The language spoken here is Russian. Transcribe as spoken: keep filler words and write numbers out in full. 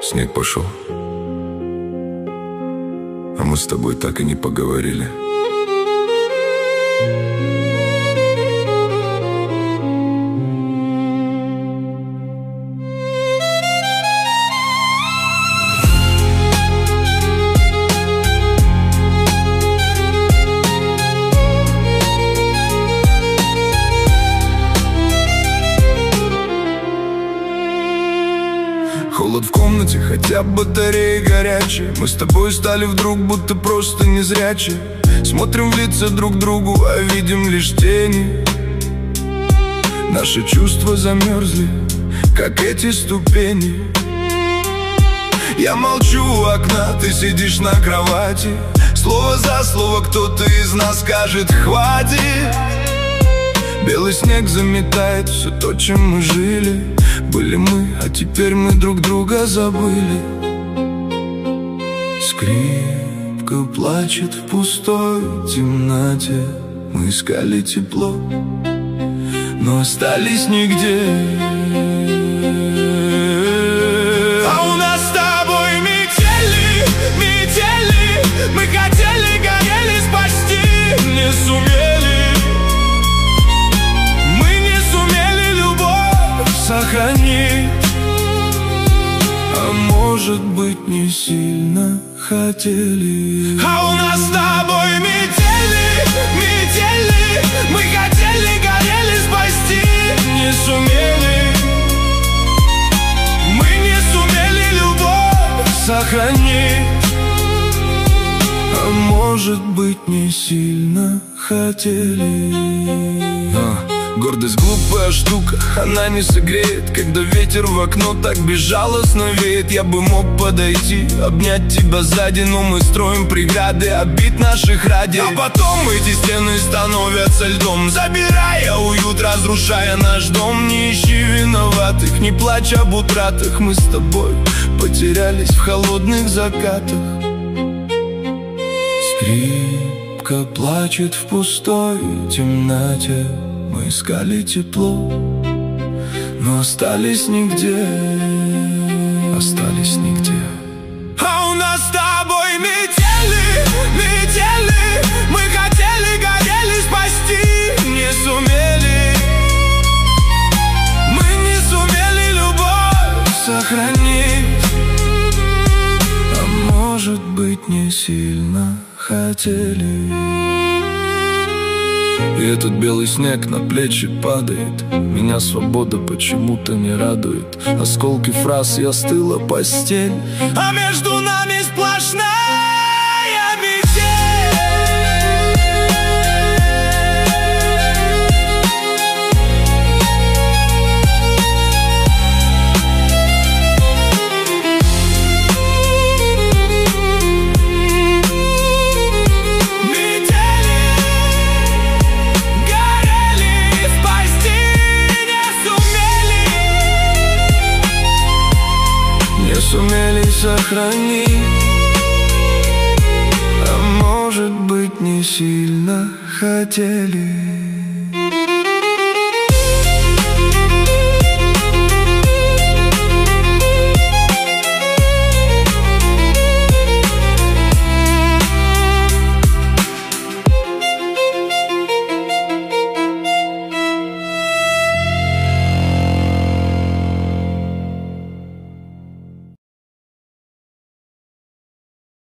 Снег пошел, а мы с тобой так и не поговорили. Холод в комнате, хотя батареи горячие. Мы с тобой стали вдруг будто просто незрячие. Смотрим в лица друг другу, а видим лишь тени. Наши чувства замерзли, как эти ступени. Я молчу у окна, ты сидишь на кровати. Слово за слово кто-то из нас скажет «хватит». Белый снег заметает все то, чем мы жили. Были мы, а теперь мы друг друга забыли. Скрипка плачет в пустой темноте. Мы искали тепло, но остались нигде. А у нас с тобой метели, метели. Мы хотели, горели, спасти не сумели. Сохранить, а может быть не сильно хотели. А у нас с тобой метели, метели. Мы хотели, горели, спасти не сумели. Мы не сумели любовь сохранить, а может быть не сильно хотели. а. Гордость глупая штука, она не согреет, когда ветер в окно так безжалостно веет. Я бы мог подойти, обнять тебя сзади, но мы строим преграды, обид наших ради. А потом эти стены становятся льдом, забирая уют, разрушая наш дом. Не ищи виноватых, не плачь об утратах. Мы с тобой потерялись в холодных закатах. Скрипка плачет в пустой темноте. Мы искали тепло, но остались нигде. Остались нигде. А у нас с тобой метели, метели. Мы хотели, горели, спасти не сумели. Мы не сумели любовь сохранить, а может быть не сильно хотели. И этот белый снег на плечи падает. Меня свобода почему-то не радует. Осколки фраз и остыла постель, а между нами сплошная сумели сохранить, а может быть не сильно хотели.